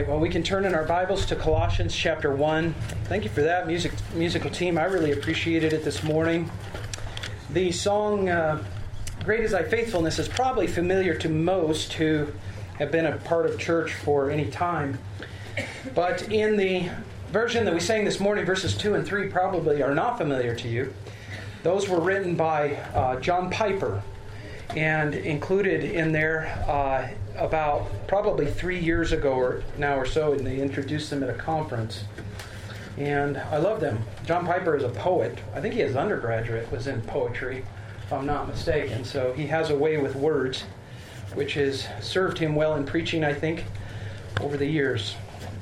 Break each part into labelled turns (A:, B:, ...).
A: Well, we can turn in our Bibles to Colossians chapter 1. Thank you for that, musical team. I really appreciated it this morning. The song, Great is Thy Faithfulness, is probably familiar to most who have been a part of church for any time. But in the version that we sang this morning, verses 2 and 3 probably are not familiar to you. Those were written by John Piper and included in there about probably 3 years ago or so, and they introduced them at a conference. And I love them. John Piper is a poet. I think his undergraduate was in poetry, if I'm not mistaken. So he has a way with words, which has served him well in preaching, I think, over the years.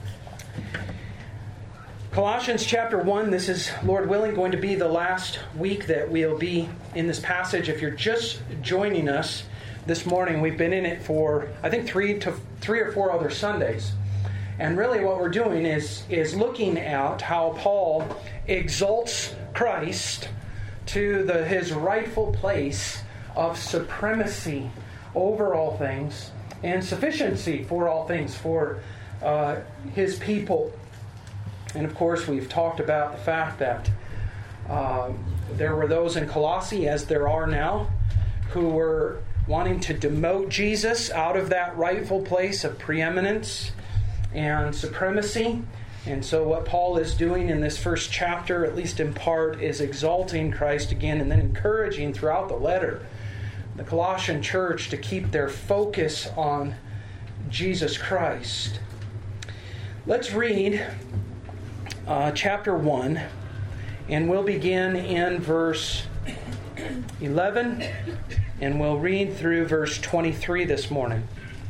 A: Colossians chapter 1, this is, Lord willing, going to be the last week that we'll be in this passage. If you're just joining us this morning, we've been in it for, I think, three or four other Sundays. And really what we're doing is looking at how Paul exalts Christ to his rightful place of supremacy over all things and sufficiency for all things for his people. And of course, we've talked about the fact that there were those in Colossae, as there are now, who were wanting to demote Jesus out of that rightful place of preeminence and supremacy. And so what Paul is doing in this first chapter, at least in part, is exalting Christ again and then encouraging throughout the letter the Colossian church to keep their focus on Jesus Christ. Let's read chapter 1, and we'll begin in verse 11, and we'll read through verse 23 this morning.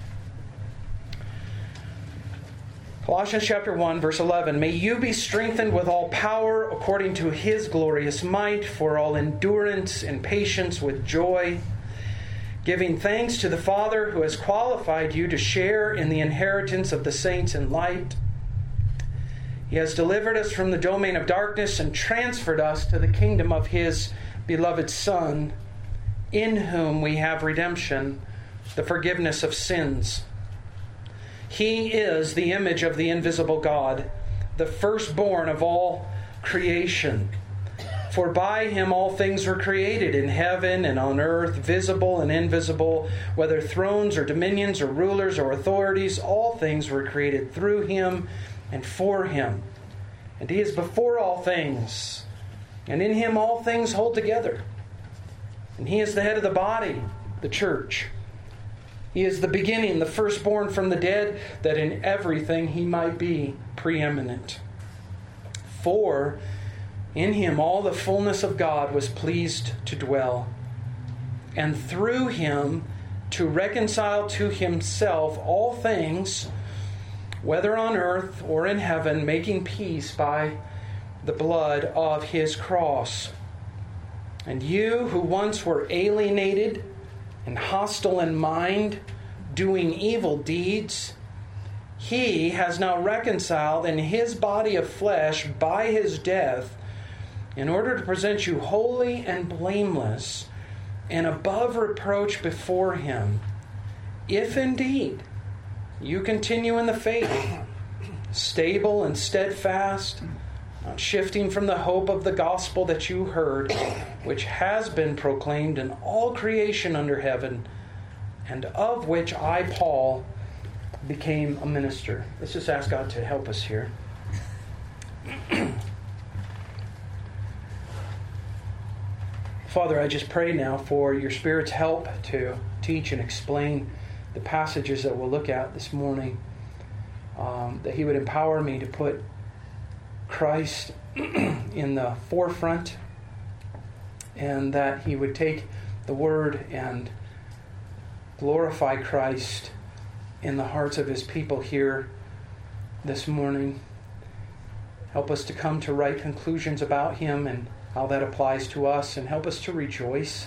A: Colossians chapter 1, verse 11. May you be strengthened with all power according to His glorious might, for all endurance and patience with joy, giving thanks to the Father who has qualified you to share in the inheritance of the saints in light. He has delivered us from the domain of darkness and transferred us to the kingdom of His beloved Son, in whom we have redemption, the forgiveness of sins. He is the image of the invisible God, the firstborn of all creation. For by Him all things were created, in heaven and on earth, visible and invisible, whether thrones or dominions or rulers or authorities, all things were created through Him and for Him. And He is before all things, and in Him all things hold together. And He is the head of the body, the church. He is the beginning, the firstborn from the dead, that in everything He might be preeminent. For in Him all the fullness of God was pleased to dwell, and through Him to reconcile to Himself all things, whether on earth or in heaven, making peace by the blood of His cross. And you who once were alienated and hostile in mind, doing evil deeds, He has now reconciled in His body of flesh by His death, in order to present you holy and blameless and above reproach before Him, if indeed you continue in the faith, stable and steadfast, not shifting from the hope of the gospel that you heard, which has been proclaimed in all creation under heaven, and of which I, Paul, became a minister. Let's just ask God to help us here. Father, I just pray now for your Spirit's help to teach and explain the passages that we'll look at this morning, that He would empower me to put Christ in the forefront, and that He would take the Word and glorify Christ in the hearts of His people here this morning. Help us to come to right conclusions about Him and how that applies to us, and help us to rejoice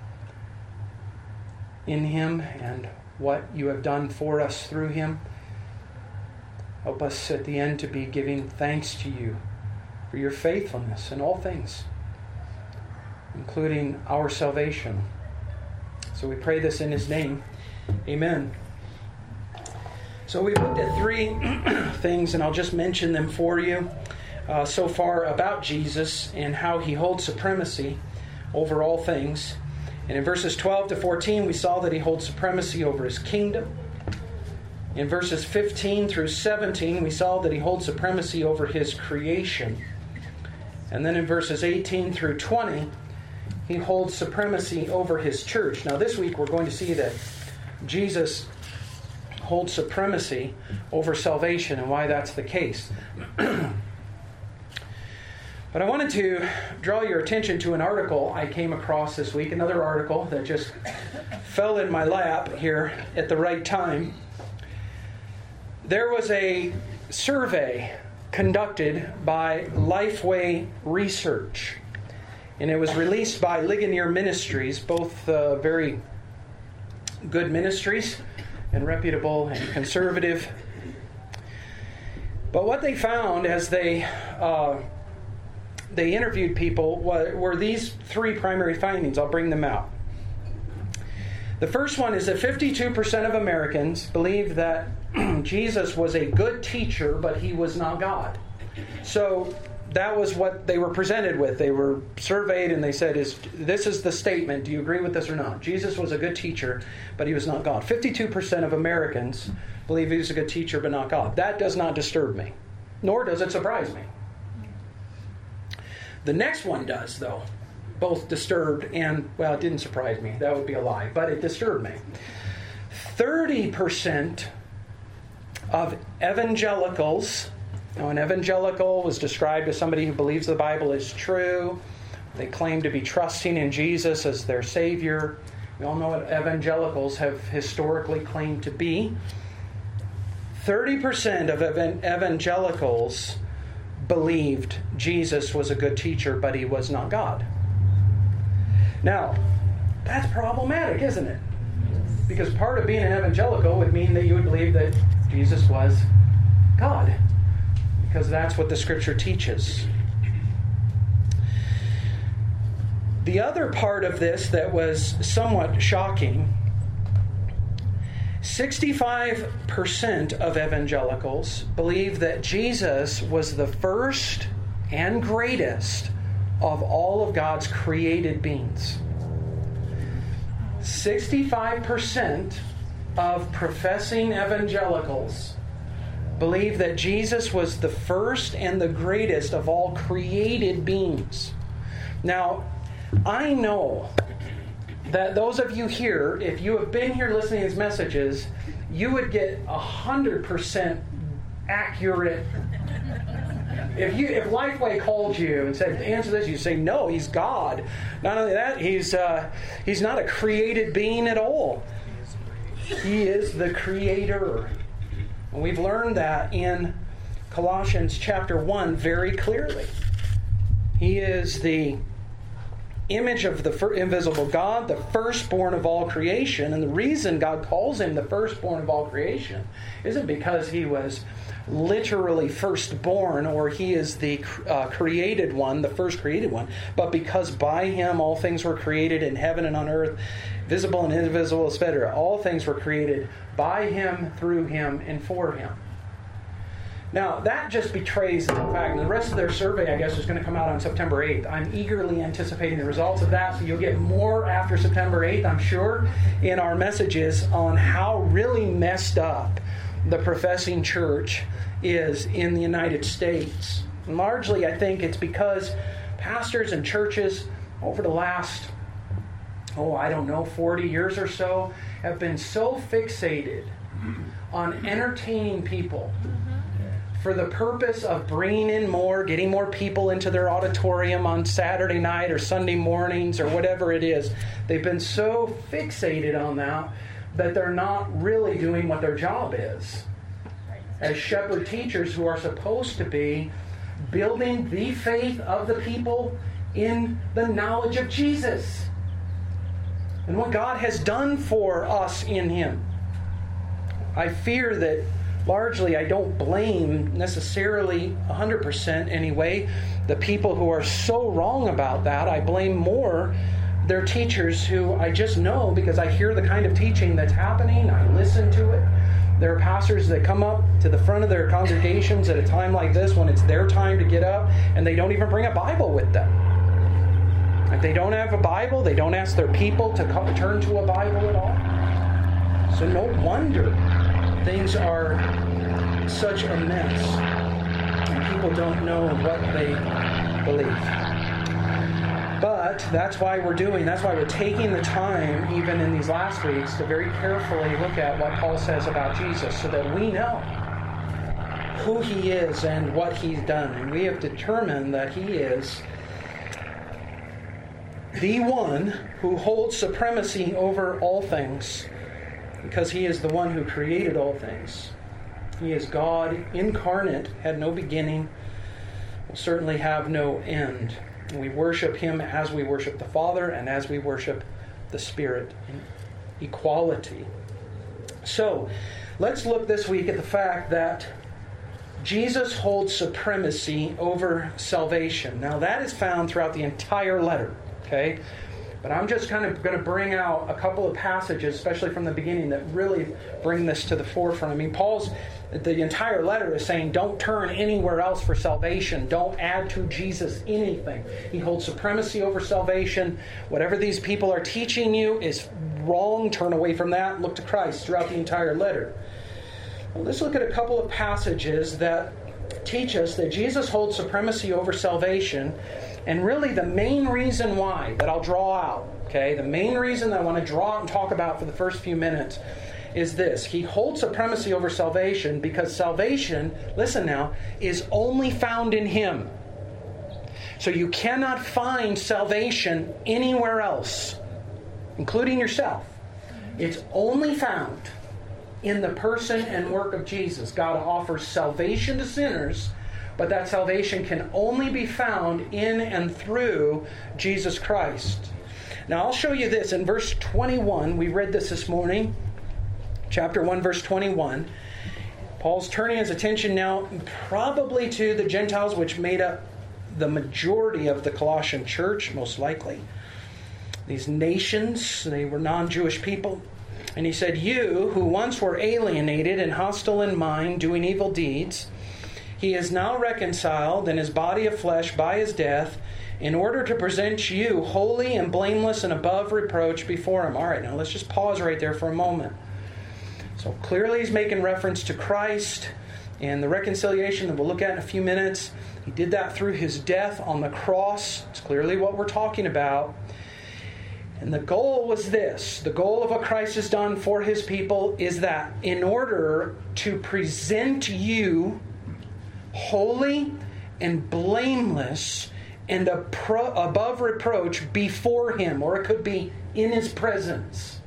A: in Him and what you have done for us through Him. Help us at the end to be giving thanks to you for your faithfulness in all things, including our salvation. So we pray this in His name. Amen. So we've looked at three things, and I'll just mention them for you so far about Jesus and how he holds supremacy over all things. And in verses 12 to 14, we saw that he holds supremacy over his kingdom. In verses 15 through 17, we saw that he holds supremacy over his creation. And then in verses 18 through 20, he holds supremacy over his church. Now this week we're going to see that Jesus holds supremacy over salvation and why that's the case. But I wanted to draw your attention to an article I came across this week, another article that just fell in my lap here at the right time. There was a survey conducted by Lifeway Research, and it was released by Ligonier Ministries, both very good ministries and reputable and conservative. But what they found as they interviewed people were these three primary findings. I'll bring them out. The first one is that 52% of Americans believe that Jesus was a good teacher, but he was not God. So that was what they were presented with. They were surveyed and they said, this is the statement. Do you agree with this or not? Jesus was a good teacher, but he was not God. 52% of Americans believe he was a good teacher, but not God. That does not disturb me, nor does it surprise me. The next one does, though. Both disturbed and, well, it didn't surprise me. That would be a lie, but it disturbed me. 30% of evangelicals. Now, an evangelical was described as somebody who believes the Bible is true. They claim to be trusting in Jesus as their Savior. We all know what evangelicals have historically claimed to be. 30% of evangelicals believed Jesus was a good teacher, but he was not God. Now, that's problematic, isn't it? Because part of being an evangelical would mean that you would believe that Jesus was God, because that's what the Scripture teaches. The other part of this that was somewhat shocking, 65% of evangelicals believe that Jesus was the first and greatest of all of God's created beings. 65% of professing evangelicals believe that Jesus was the first and the greatest of all created beings. Now, I know that those of you here, if you have been here listening to these messages, you would get 100% accurate. If Lifeway called you and said, answer this, you say, no, he's God. Not only that, he's not a created being at all. He is the Creator. And we've learned that in Colossians chapter 1 very clearly. He is the image of the invisible God, the firstborn of all creation. And the reason God calls him the firstborn of all creation isn't because he was literally firstborn, or he is the created one, the first created one, but because by him all things were created in heaven and on earth, visible and invisible, etc. All things were created by him, through him, and for him. Now, that just betrays the fact, and the rest of their survey, I guess, is going to come out on September 8th. I'm eagerly anticipating the results of that, so you'll get more after September 8th, I'm sure, in our messages on how really messed up the professing church is in the United States. And largely, I think it's because pastors and churches over the last, 40 years or so, have been so fixated on entertaining people for the purpose of bringing in more, getting more people into their auditorium on Saturday night or Sunday mornings or whatever it is. They've been so fixated on that they're not really doing what their job is as shepherd teachers who are supposed to be building the faith of the people in the knowledge of Jesus and what God has done for us in him. I fear that largely I don't blame necessarily 100% anyway the people who are so wrong about that. I blame more their teachers who I just know because I hear the kind of teaching that's happening. I listen to it. There are pastors that come up to the front of their congregations at a time like this when it's their time to get up, and they don't even bring a Bible with them. If they don't have a Bible, they don't ask their people to turn to a Bible at all. So no wonder things are such a mess, and people don't know what they believe. But that's why we're taking the time, even in these last weeks, to very carefully look at what Paul says about Jesus, so that we know who he is and what he's done. And we have determined that he is the one who holds supremacy over all things, because he is the one who created all things. He is God incarnate, had no beginning, will certainly have no end. And we worship him as we worship the Father and as we worship the Spirit in equality. So, let's look this week at the fact that Jesus holds supremacy over salvation. Now, that is found throughout the entire letter, okay? But I'm just kind of going to bring out a couple of passages, especially from the beginning, that really bring this to the forefront. I mean, the entire letter is saying, don't turn anywhere else for salvation. Don't add to Jesus anything. He holds supremacy over salvation. Whatever these people are teaching you is wrong. Turn away from that. Look to Christ throughout the entire letter. Well, let's look at a couple of passages that teach us that Jesus holds supremacy over salvation. And really the main reason why that I'll draw out, okay, the main reason that I want to draw out and talk about for the first few minutes is this. He holds supremacy over salvation because salvation, listen now, is only found in him. So you cannot find salvation anywhere else, including yourself. It's only found in the person and work of Jesus. God offers salvation to sinners, but that salvation can only be found in and through Jesus Christ. Now I'll show you this in verse 21. We read this morning. Chapter 1, verse 21. Paul's turning his attention now probably to the Gentiles, which made up the majority of the Colossian church, most likely. These nations, they were non-Jewish people. And he said, you who once were alienated and hostile in mind, doing evil deeds, he is now reconciled in his body of flesh by his death, in order to present you holy and blameless and above reproach before him. All right, now let's just pause right there for a moment. So clearly he's making reference to Christ and the reconciliation that we'll look at in a few minutes. He did that through his death on the cross. It's clearly what we're talking about. And the goal was this. The goal of what Christ has done for his people is that in order to present you holy and blameless and above reproach before him, or it could be in his presence.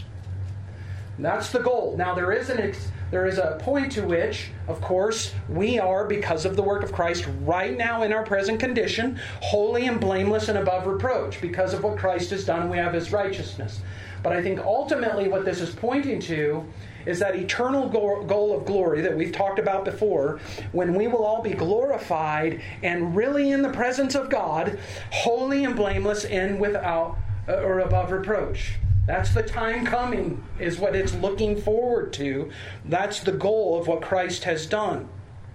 A: That's the goal. Now there is a point to which, of course, we are, because of the work of Christ, right now in our present condition, holy and blameless and above reproach, because of what Christ has done, and we have his righteousness. But I think ultimately what this is pointing to is that eternal goal of glory that we've talked about before, when we will all be glorified and really in the presence of God, holy and blameless and without or above reproach. That's the time coming, is what it's looking forward to. That's the goal of what Christ has done.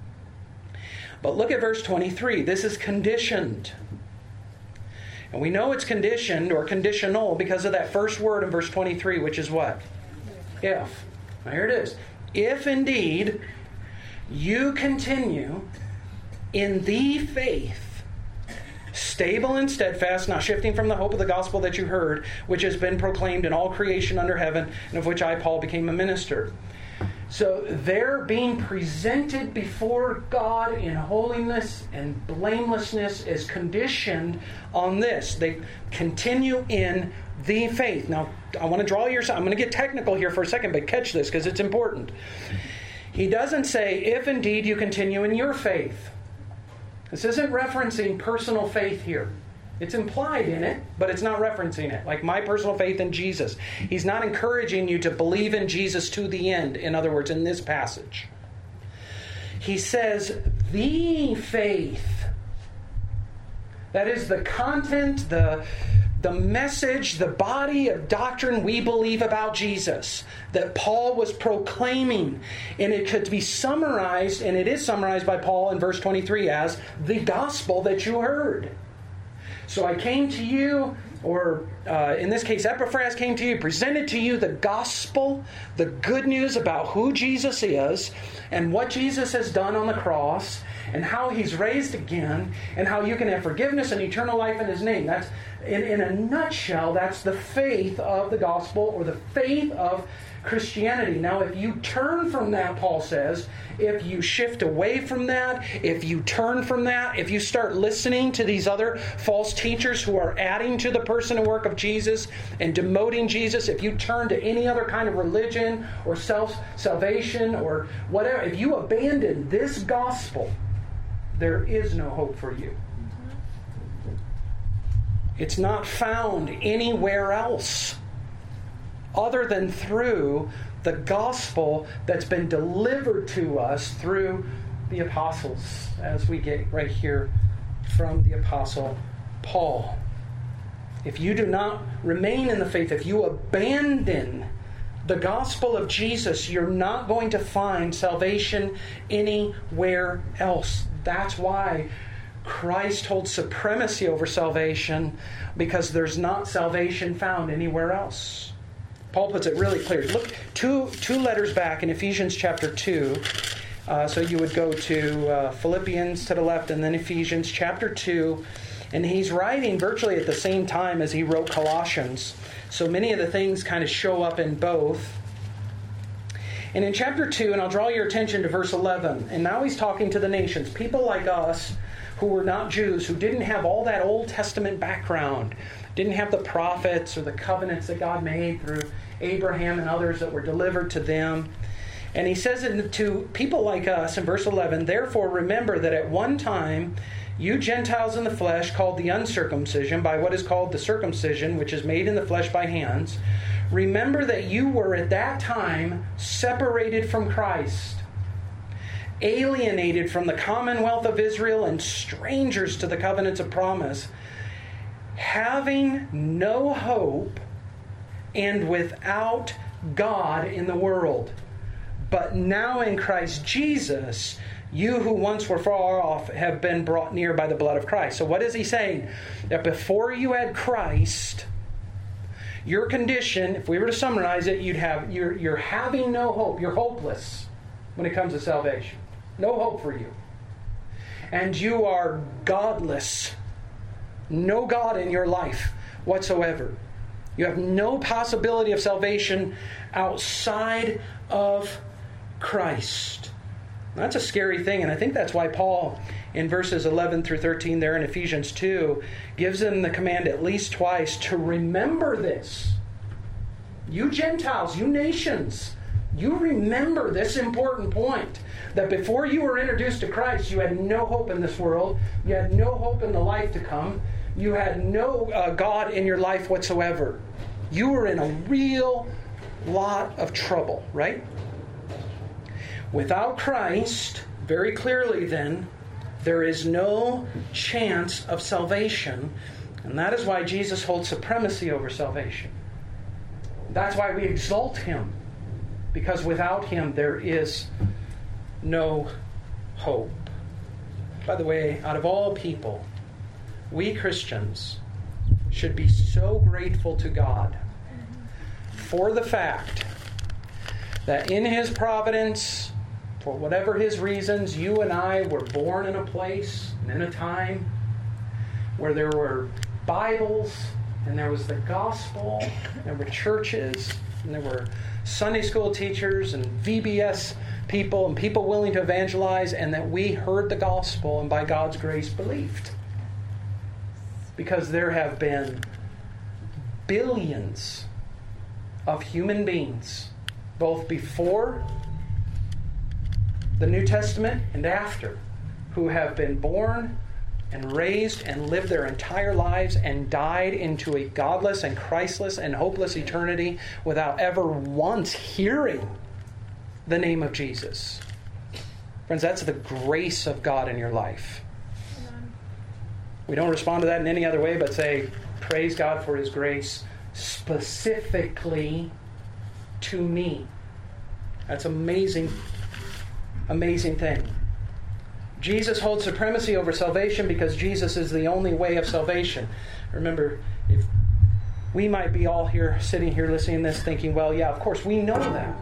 A: But look at verse 23. This is conditioned. And we know it's conditioned or conditional because of that first word in verse 23, which is what? If. Now here it is. If indeed you continue in the faith, stable and steadfast, not shifting from the hope of the gospel that you heard, which has been proclaimed in all creation under heaven, and of which I, Paul, became a minister. So they're being presented before God in holiness and blamelessness is conditioned on this. They continue in the faith. Now, I want to draw your... I'm going to get technical here for a second, but catch this because it's important. He doesn't say, if indeed you continue in your faith. This isn't referencing personal faith here. It's implied in it, but it's not referencing it. Like my personal faith in Jesus. He's not encouraging you to believe in Jesus to the end, in other words, in this passage. He says, the faith. That is the content, the the message, the body of doctrine we believe about Jesus that Paul was proclaiming. And it could be summarized, and it is summarized by Paul in verse 23 as the gospel that you heard. So I came to you, or in this case, Epaphras came to you, presented to you the gospel, the good news about who Jesus is and what Jesus has done on the cross and how He's raised again and how you can have forgiveness and eternal life in His name. That's, in a nutshell, that's the faith of the gospel, or the faith of Christianity. Now, if you turn from that, Paul says, if you shift away from that, if you turn from that, if you start listening to these other false teachers who are adding to the person and work of Jesus and demoting Jesus, if you turn to any other kind of religion or self-salvation or whatever, if you abandon this gospel, there is no hope for you. It's not found anywhere else other than through the gospel that's been delivered to us through the apostles, as we get right here from the apostle Paul. If you do not remain in the faith, if you abandon the gospel of Jesus, you're not going to find salvation anywhere else. That's why Christ holds supremacy over salvation, because there's not salvation found anywhere else. Paul puts it really clear. Look, two letters back in Ephesians chapter 2. So you would go to Philippians to the left and then Ephesians chapter 2. And he's writing virtually at the same time as he wrote Colossians. So many of the things kind of show up in both. And in chapter 2, and I'll draw your attention to verse 11. And now he's talking to the nations. People like us who were not Jews, who didn't have all that Old Testament background, didn't have the prophets or the covenants that God made through Abraham and others that were delivered to them. And he says it to people like us in verse 11, "Therefore remember that at one time you Gentiles in the flesh, called the uncircumcision by what is called the circumcision, which is made in the flesh by hands, remember that you were at that time separated from Christ, alienated from the commonwealth of Israel and strangers to the covenants of promise, having no hope and without God in the world. But now in Christ Jesus, you who once were far off have been brought near by the blood of Christ." So what is he saying? That before you had Christ, your condition, if we were to summarize it, you're having no hope. You're hopeless when it comes to salvation. No hope for you. And you are godless. No God in your life whatsoever. You have no possibility of salvation outside of Christ. That's a scary thing, and I think that's why Paul, in verses 11 through 13 there in Ephesians 2, gives them the command at least twice to remember this. You Gentiles, you nations, you remember this important point, that before you were introduced to Christ, you had no hope in this world, you had no hope in the life to come, you had no God in your life whatsoever. You were in a real lot of trouble, right? Without Christ, very clearly then, there is no chance of salvation. And that is why Jesus holds supremacy over salvation. That's why we exalt Him. Because without Him, there is no hope. By the way, out of all people, we Christians should be so grateful to God for the fact that in His providence, for whatever His reasons, you and I were born in a place and in a time where there were Bibles and there was the gospel, and there were churches, and there were Sunday school teachers and VBS people and people willing to evangelize, and that we heard the gospel and by God's grace believed. Because there have been billions of human beings, both before the New Testament and after, who have been born and raised and lived their entire lives and died into a godless and Christless and hopeless eternity without ever once hearing the name of Jesus. Friends, that's the grace of God in your life. We don't respond to that in any other way but say, Praise God for His grace specifically to me. That's amazing, amazing thing. Jesus holds supremacy over salvation because Jesus is the only way of salvation. Remember, if we might be all here, sitting here listening to this thinking, well, yeah, of course, we know that.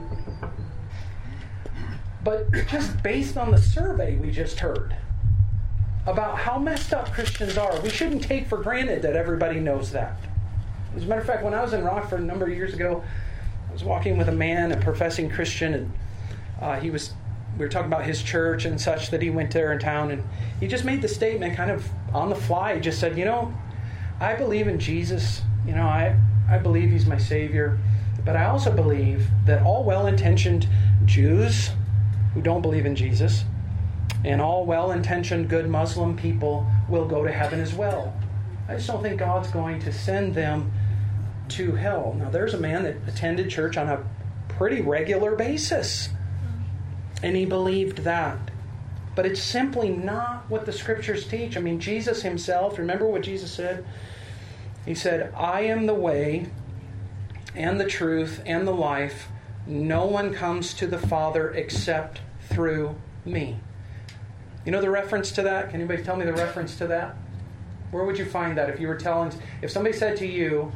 A: But just based on the survey we just heard about how messed up Christians are, we shouldn't take for granted that everybody knows that. As a matter of fact, when I was in Rockford a number of years ago, I was walking with a man, a professing Christian, and we were talking about his church and such, that he went there in town, and he just made the statement kind of on the fly. He just said, I believe in Jesus. I believe He's my Savior. But I also believe that all well-intentioned Jews who don't believe in Jesus and all well-intentioned good Muslim people will go to heaven as well. I just don't think God's going to send them to hell. Now, there's a man that attended church on a pretty regular basis, and he believed that. But it's simply not what the Scriptures teach. I mean, Jesus Himself, remember what Jesus said? He said, I am the way and the truth and the life. No one comes to the Father except through me. You know the reference to that? Can anybody tell me the reference to that? Where would you find that if somebody said to you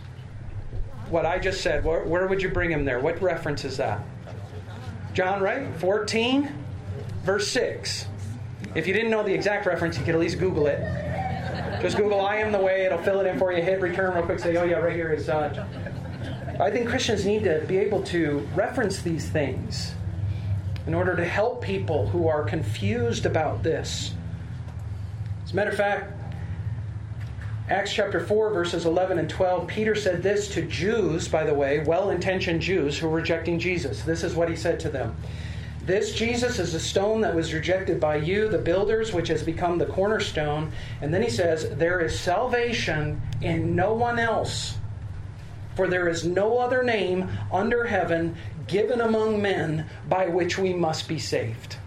A: what I just said, where would you bring him there? What reference is that? John, right? 14, verse 6. If you didn't know the exact reference, you could at least Google it. Just Google, I am the way. It'll fill it in for you. Hit return real quick. Say, oh yeah, right here is... I think Christians need to be able to reference these things in order to help people who are confused about this. As a matter of fact, Acts chapter 4, verses 11 and 12, Peter said this to Jews, by the way, well-intentioned Jews who were rejecting Jesus. This is what he said to them. This Jesus is a stone that was rejected by you, the builders, which has become the cornerstone. And then he says, there is salvation in no one else. For there is no other name under heaven given among men by which we must be saved.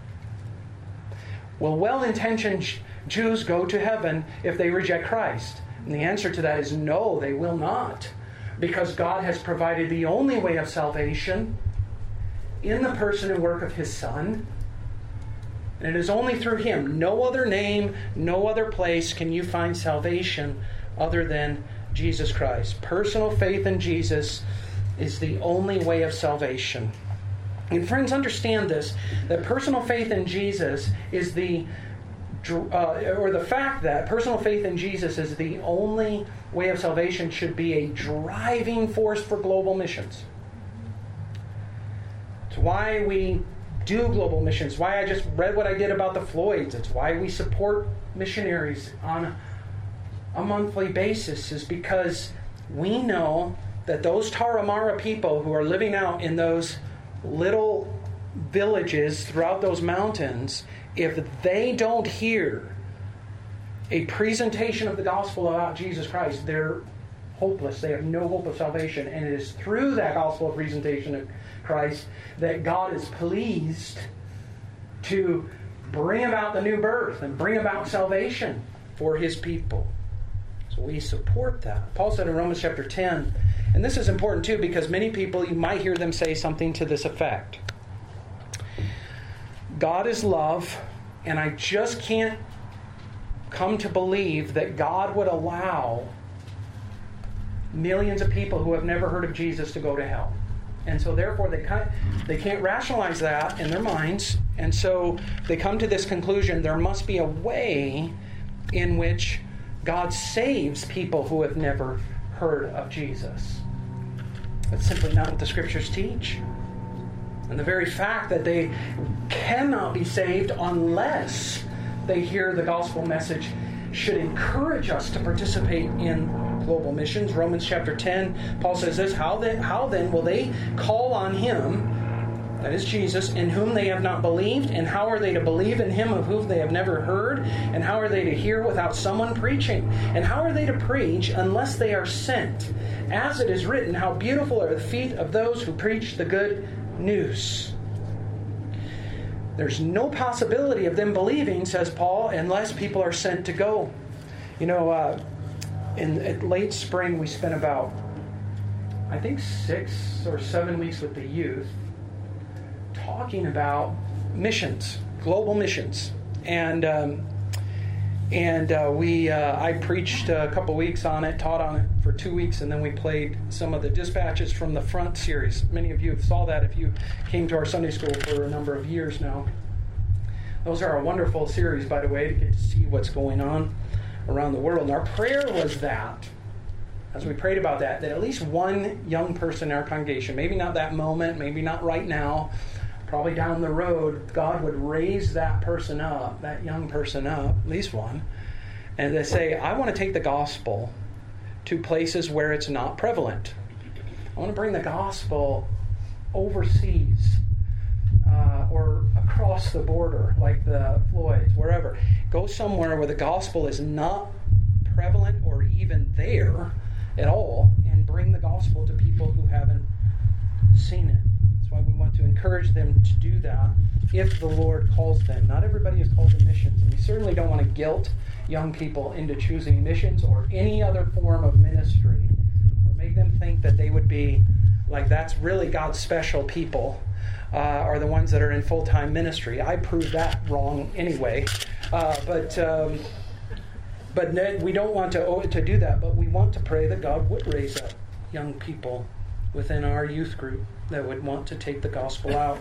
A: Will well-intentioned Jews go to heaven if they reject Christ? And the answer to that is no, they will not. Because God has provided the only way of salvation in the person and work of His Son. And it is only through Him. No other name, no other place can you find salvation other than Jesus Christ. Personal faith in Jesus is the only way of salvation. And friends, understand this, that personal faith in Jesus is the fact that personal faith in Jesus is the only way of salvation should be a driving force for global missions. It's why we do global missions. Why I just read what I did about the Floyds. It's why we support missionaries on a monthly basis, is because we know that those Tarahumara people who are living out in those little villages throughout those mountains, if they don't hear a presentation of the gospel about Jesus Christ, they're hopeless. They have no hope of salvation. And it is through that gospel presentation of Christ that God is pleased to bring about the new birth and bring about salvation for His people. So we support that. Paul said in Romans chapter 10, and this is important too because many people, you might hear them say something to this effect. God is love, and I just can't come to believe that God would allow millions of people who have never heard of Jesus to go to hell. And so therefore they can't rationalize that in their minds, and so they come to this conclusion: there must be a way in which God saves people who have never heard of Jesus. That's simply not what the Scriptures teach. And the very fact that they cannot be saved unless they hear the gospel message should encourage us to participate in global missions. Romans chapter 10, Paul says this: How then will they call on Him, that is Jesus, in whom they have not believed? And how are they to believe in Him of whom they have never heard? And how are they to hear without someone preaching? And how are they to preach unless they are sent? As it is written, how beautiful are the feet of those who preach the good news. There's no possibility of them believing, says Paul, unless people are sent to go. You know, in late spring, we spent about, I think, 6 or 7 weeks with the youth talking about missions, global missions. I preached a couple weeks on it, taught on it for 2 weeks, and then we played some of the Dispatches from the Front series. Many of you saw that if you came to our Sunday school for a number of years now. Those are a wonderful series, by the way, to get to see what's going on around the world. And our prayer was that, as we prayed about that at least one young person in our congregation, maybe not that moment, maybe not right now, probably down the road, God would raise that person up, that young person up, at least one, and they say, I want to take the gospel to places where it's not prevalent. I want to bring the gospel overseas or across the border, like the Floyds, wherever. Go somewhere where the gospel is not prevalent or even there at all, and bring the gospel to people who haven't seen it. That's why we want to encourage them to do that if the Lord calls them. Not everybody is called to missions, and we certainly don't want to guilt young people into choosing missions or any other form of ministry, or make them think that they would be like that's really God's special people, are the ones that are in full-time ministry. I proved that wrong anyway, but we don't want to do that. But we want to pray that God would raise up young people within our youth group that would want to take the gospel out.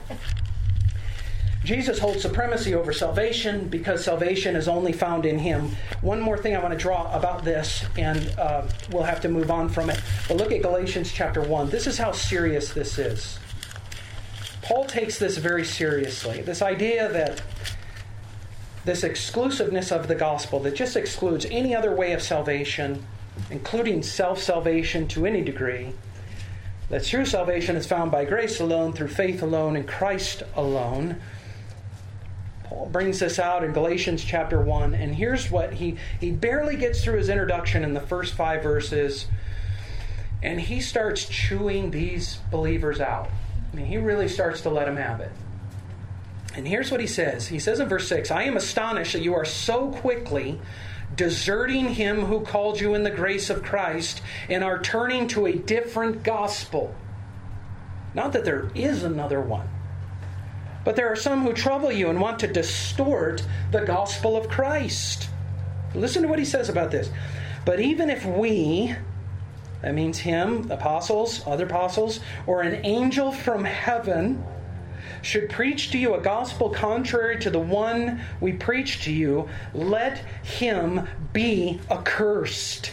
A: Jesus holds supremacy over salvation because salvation is only found in Him. One more thing I want to draw about this, and we'll have to move on from it. But look at Galatians chapter 1. This is how serious this is. Paul takes this very seriously. This idea that this exclusiveness of the gospel that just excludes any other way of salvation, including self-salvation to any degree, that true salvation is found by grace alone, through faith alone, in Christ alone. Paul brings this out in Galatians chapter 1, and here's what he barely gets through his introduction in the first 5 verses, and he starts chewing these believers out. I mean, he really starts to let them have it. And here's what he says. He says in verse 6, I am astonished that you are so quickly deserting Him who called you in the grace of Christ and are turning to a different gospel. Not that there is another one, but there are some who trouble you and want to distort the gospel of Christ. Listen to what he says about this. But even if we, that means him, apostles, other apostles, or an angel from heaven, should preach to you a gospel contrary to the one we preach to you, let him be accursed.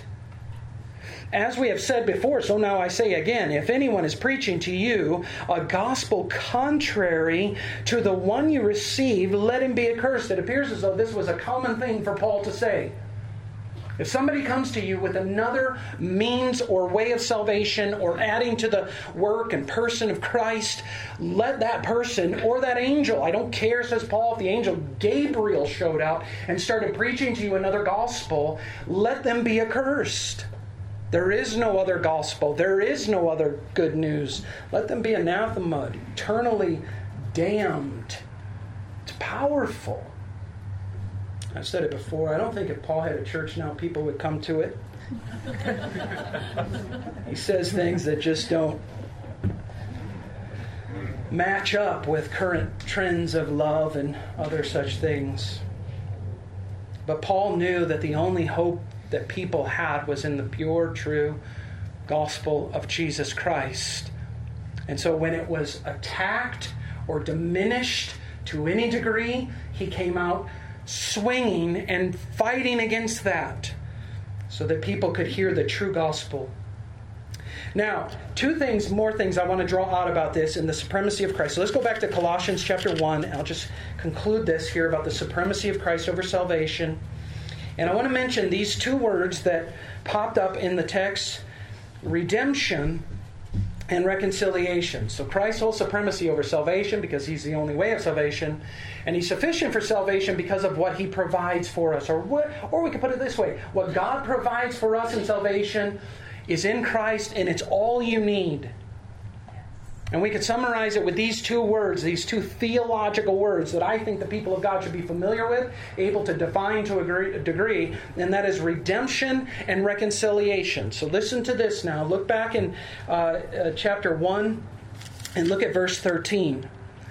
A: As we have said before, so now I say again, if anyone is preaching to you a gospel contrary to the one you received, let him be accursed. It appears as though this was a common thing for Paul to say. If somebody comes to you with another means or way of salvation or adding to the work and person of Christ, let that person or that angel, I don't care, says Paul, if the angel Gabriel showed out and started preaching to you another gospel, let them be accursed. There is no other gospel. There is no other good news. Let them be anathema, eternally damned. It's powerful. I've said it before. I don't think if Paul had a church now, people would come to it. He says things that just don't match up with current trends of love and other such things. But Paul knew that the only hope that people had was in the pure, true gospel of Jesus Christ. And so when it was attacked or diminished to any degree, he came out swinging and fighting against that so that people could hear the true gospel. Now, more things I want to draw out about this in the supremacy of Christ. So let's go back to Colossians chapter 1. I'll just conclude this here about the supremacy of Christ over salvation. And I want to mention these 2 words that popped up in the text, redemption and reconciliation. So Christ holds supremacy over salvation because He's the only way of salvation, and He's sufficient for salvation because of what He provides for us. Or we could put it this way: what God provides for us in salvation is in Christ, and it's all you need. And we could summarize it with these two words, these two theological words that I think the people of God should be familiar with, able to define to a degree, and that is redemption and reconciliation. So listen to this now. Look back in chapter 1 and look at verse 13.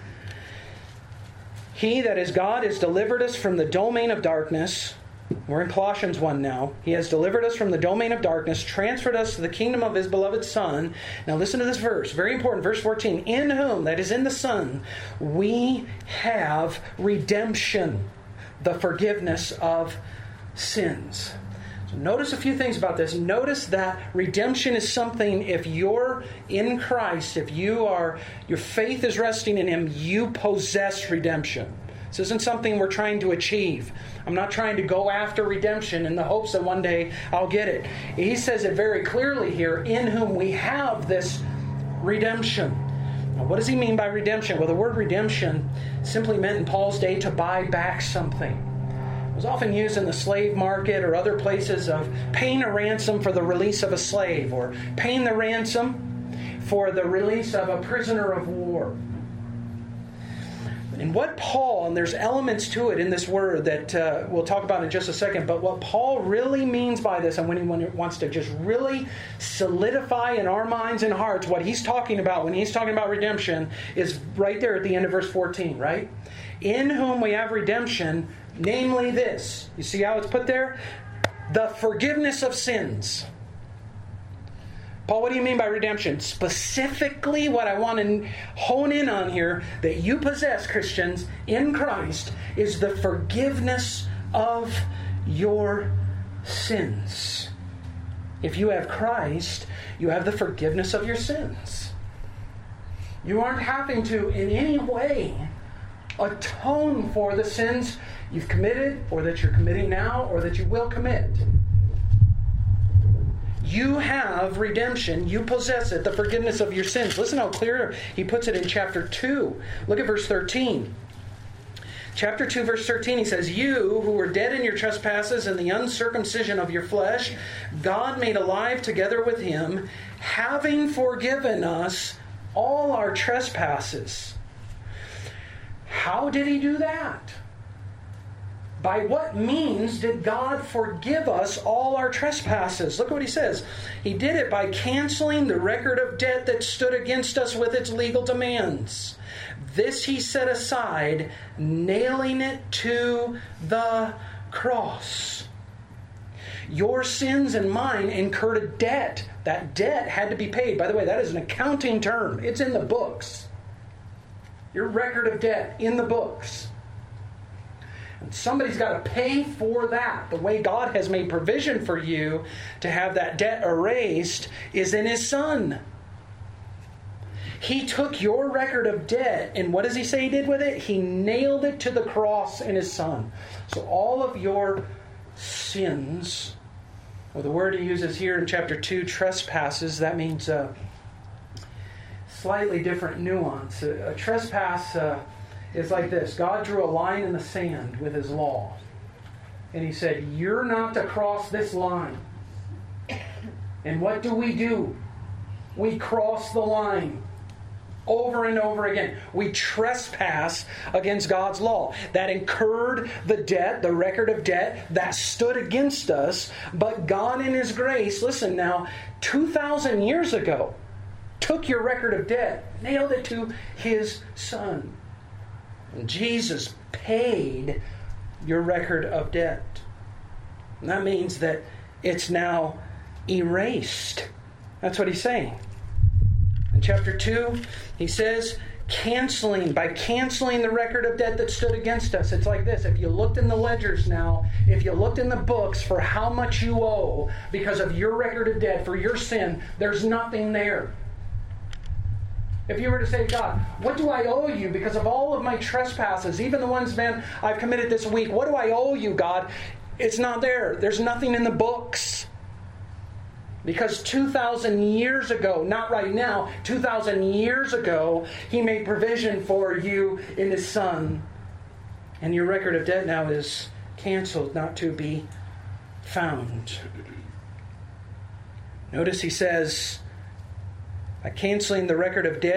A: He, that is God, has delivered us from the domain of darkness. We're in Colossians 1 now. He has delivered us from the domain of darkness, transferred us to the kingdom of His beloved Son. Now listen to this verse. Very important. Verse 14. In whom, that is in the Son, we have redemption, the forgiveness of sins. So notice a few things about this. Notice that redemption is something, if you're in Christ, if your faith is resting in Him, you possess redemption. This isn't something we're trying to achieve. I'm not trying to go after redemption in the hopes that one day I'll get it. He says it very clearly here, in whom we have this redemption. Now, what does he mean by redemption? Well, the word redemption simply meant in Paul's day to buy back something. It was often used in the slave market or other places of paying a ransom for the release of a slave, or paying the ransom for the release of a prisoner of war. And what Paul, and there's elements to it in this word that we'll talk about in just a second, but what Paul really means by this, and when he wants to just really solidify in our minds and hearts what he's talking about when he's talking about redemption, is right there at the end of verse 14, right? In whom we have redemption, namely this. You see how it's put there? The forgiveness of sins. Paul, what do you mean by redemption? Specifically, what I want to hone in on here, that you possess, Christians, in Christ, is the forgiveness of your sins. If you have Christ, you have the forgiveness of your sins. You aren't having to, in any way, atone for the sins you've committed, or that you're committing now, or that you will commit. You have redemption. You possess it, the forgiveness of your sins. Listen how clear he puts it in chapter 2. Look at verse 13. Chapter 2, verse 13, he says, You who were dead in your trespasses and the uncircumcision of your flesh, God made alive together with Him, having forgiven us all our trespasses. How did He do that? By what means did God forgive us all our trespasses? Look at what he says. He did it by canceling the record of debt that stood against us with its legal demands. This He set aside, nailing it to the cross. Your sins and mine incurred a debt. That debt had to be paid. By the way, that is an accounting term. It's in the books. Your record of debt in the books. And somebody's got to pay for that. The way God has made provision for you to have that debt erased is in His Son. He took your record of debt, and what does He say He did with it? He nailed it to the cross in His Son. So all of your sins, or the word He uses here in chapter 2, trespasses, that means slightly different nuance. A trespass is like this. God drew a line in the sand with His law. And He said, you're not to cross this line. And what do? We cross the line over and over again. We trespass against God's law. That incurred the debt, the record of debt that stood against us. But God in His grace, listen now, 2,000 years ago, took your record of debt, nailed it to His Son. And Jesus paid your record of debt. And that means that it's now erased. That's what He's saying. In chapter 2, He says, by canceling the record of debt that stood against us. It's like this. If you looked in the ledgers now, if you looked in the books for how much you owe because of your record of debt for your sin, there's nothing there. If you were to say, God, what do I owe you because of all of my trespasses, even the ones, man, I've committed this week, what do I owe you, God? It's not there. There's nothing in the books. Because 2,000 years ago, not right now, 2,000 years ago, He made provision for you in His Son. And your record of debt now is canceled, not to be found. Notice He says, by canceling the record of debt,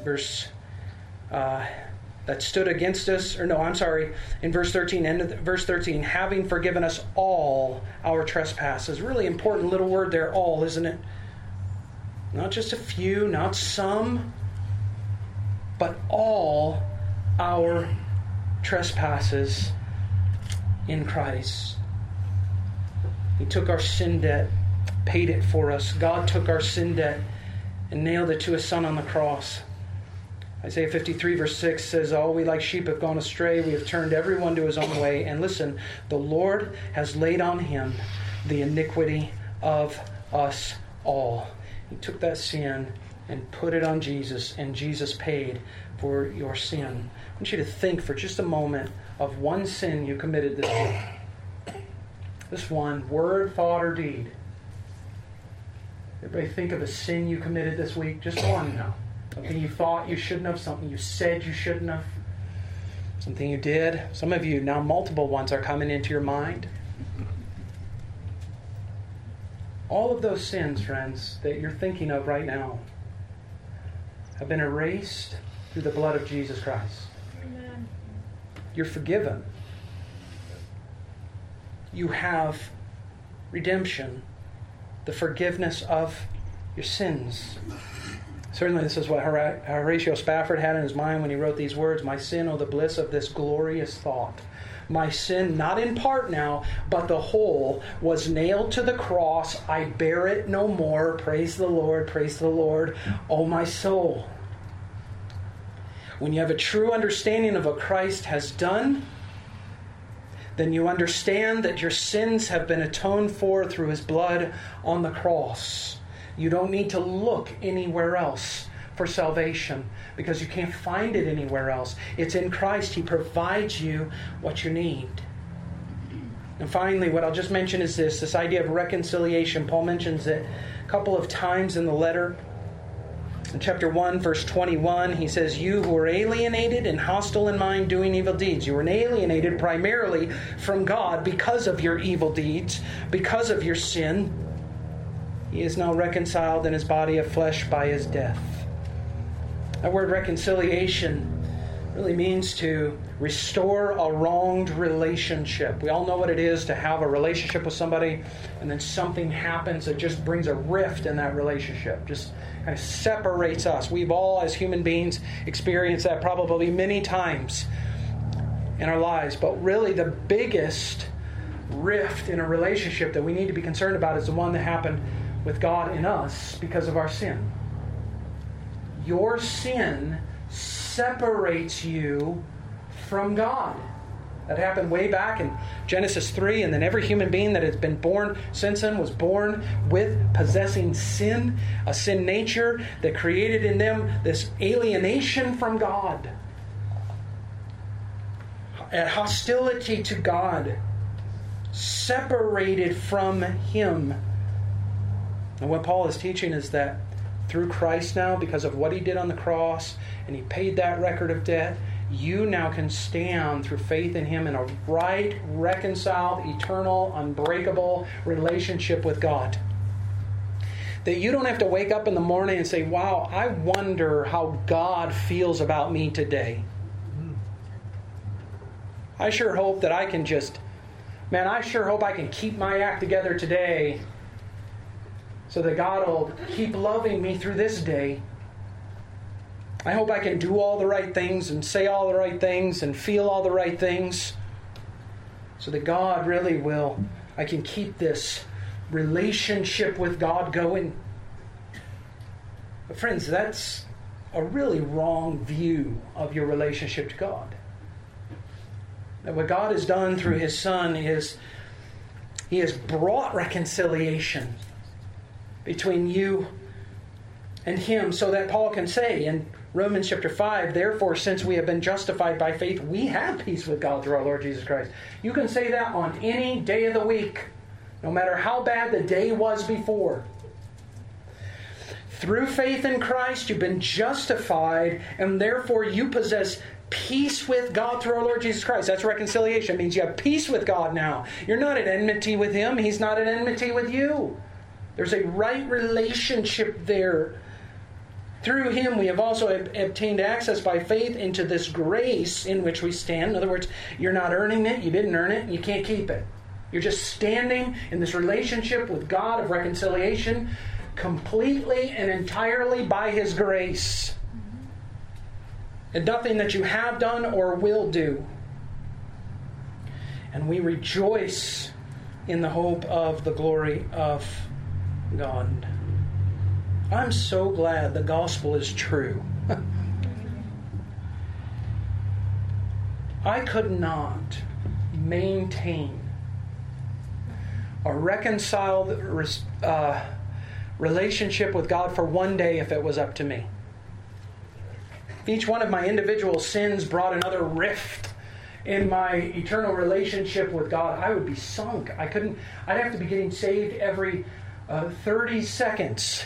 A: verse that stood against us, in verse 13, end of verse 13, having forgiven us all our trespasses. Really important little word there, all, isn't it? Not just a few, not some, but all our trespasses in Christ. He took our sin debt, paid it for us. God took our sin debt and nailed it to His Son on the cross. Isaiah 53 verse 6 says, all we like sheep have gone astray. We have turned everyone to his own way. And listen, the Lord has laid on Him the iniquity of us all. He took that sin and put it on Jesus, and Jesus paid for your sin. I want you to think for just a moment of one sin you committed this week. This one, word, thought, or deed. Everybody think of a sin you committed this week. Just one now. Something you thought you shouldn't have. Something you said you shouldn't have. Something you did. Some of you, now multiple ones are coming into your mind. All of those sins, friends, that you're thinking of right now have been erased through the blood of Jesus Christ. Amen. You're forgiven. You have redemption, the forgiveness of your sins. Certainly this is what Horatio Spafford had in his mind when he wrote these words, my sin, oh the bliss of this glorious thought. My sin, not in part now, but the whole, was nailed to the cross. I bear it no more. Praise the Lord, oh my soul. When you have a true understanding of what Christ has done, then you understand that your sins have been atoned for through His blood on the cross. You don't need to look anywhere else for salvation because you can't find it anywhere else. It's in Christ. He provides you what you need. And finally, what I'll just mention is this idea of reconciliation. Paul mentions it a couple of times in the letter. In chapter 1, verse 21, he says, you who are alienated and hostile in mind, doing evil deeds. You were alienated primarily from God because of your evil deeds, because of your sin. He is now reconciled in His body of flesh by His death. That word reconciliation really means to restore a wronged relationship. We all know what it is to have a relationship with somebody and then something happens that just brings a rift in that relationship. Just kind of separates us. We've all, as human beings, experienced that probably many times in our lives. But really the biggest rift in a relationship that we need to be concerned about is the one that happened with God in us because of our sin. Your sin separates you from God. That happened way back in Genesis 3, and then every human being that has been born since then was born with possessing sin, a sin nature that created in them this alienation from God, a hostility to God, separated from Him. And what Paul is teaching is that through Christ now, because of what He did on the cross, and He paid that record of debt, you now can stand through faith in Him in a right, reconciled, eternal, unbreakable relationship with God. That you don't have to wake up in the morning and say, wow, I wonder how God feels about me today. I sure hope that I can keep my act together today so that God will keep loving me through this day. I hope I can do all the right things and say all the right things and feel all the right things so that God really I can keep this relationship with God going. But friends, that's a really wrong view of your relationship to God. That what God has done through His Son is He has brought reconciliation between you and Him, so that Paul can say in Romans chapter 5, therefore, since we have been justified by faith, we have peace with God through our Lord Jesus Christ. You can say that on any day of the week, no matter how bad the day was before. Through faith in Christ, you've been justified, and therefore you possess peace with God through our Lord Jesus Christ. That's reconciliation. It means you have peace with God now. You're not at enmity with Him. He's not at enmity with you. There's a right relationship there. Through him we have also obtained access by faith into this grace in which we stand. In other words, you're not earning it, you didn't earn it, and you can't keep it. You're just standing in this relationship with God of reconciliation completely and entirely by his grace. And nothing that you have done or will do. And we rejoice in the hope of the glory of God. I'm so glad the gospel is true. I could not maintain a reconciled relationship with God for one day if it was up to me. If each one of my individual sins brought another rift in my eternal relationship with God, I would be sunk. I'd have to be getting saved every 30 seconds.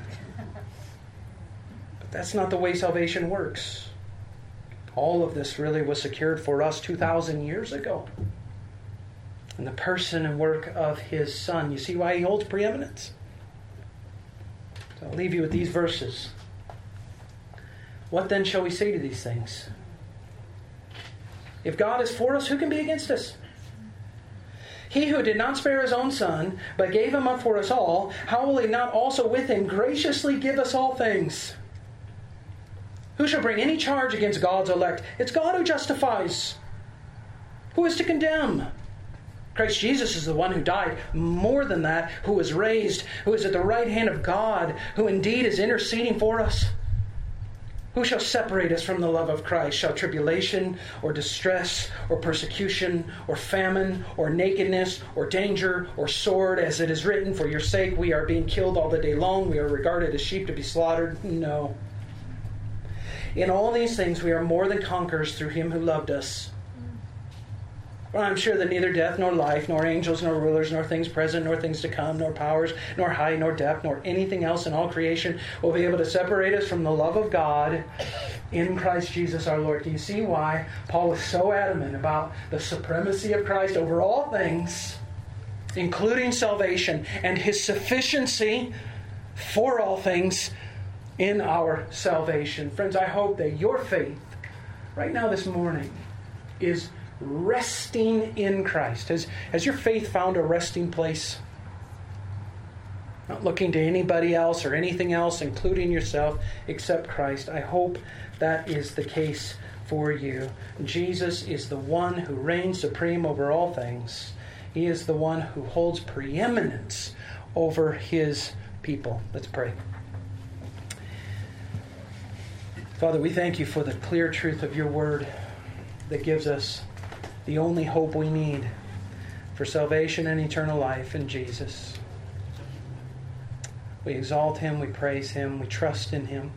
A: But that's not the way salvation works. All of this really was secured for us 2,000 years ago in the person and work of his Son. You see why he holds preeminence? So I'll leave you with these verses. What then shall we say to these things? If God is for us, who can be against us? He who did not spare his own Son, but gave him up for us all, how will he not also with him graciously give us all things? Who shall bring any charge against God's elect? It's God who justifies. Who is to condemn? Christ Jesus is the one who died. More than that, who was raised, who is at the right hand of God, who indeed is interceding for us. Who shall separate us from the love of Christ? Shall tribulation, or distress, or persecution, or famine, or nakedness, or danger, or sword, as it is written, for your sake we are being killed all the day long, we are regarded as sheep to be slaughtered? No. In all these things we are more than conquerors through him who loved us. For I am sure that neither death, nor life, nor angels, nor rulers, nor things present, nor things to come, nor powers, nor height, nor depth, nor anything else in all creation will be able to separate us from the love of God in Christ Jesus our Lord. Do you see why Paul was so adamant about the supremacy of Christ over all things, including salvation, and his sufficiency for all things in our salvation? Friends, I hope that your faith right now this morning is resting in Christ. Has your faith found a resting place? Not looking to anybody else or anything else, including yourself, except Christ. I hope that is the case for you. Jesus is the one who reigns supreme over all things. He is the one who holds preeminence over his people. Let's pray. Father, we thank you for the clear truth of your word that gives us the only hope we need for salvation and eternal life in Jesus. We exalt him, we praise him, we trust in him.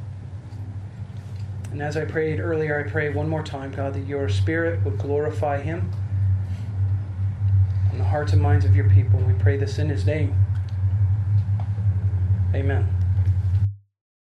A: And as I prayed earlier, I pray one more time, God, that your Spirit would glorify him in the hearts and minds of your people. We pray this in his name. Amen.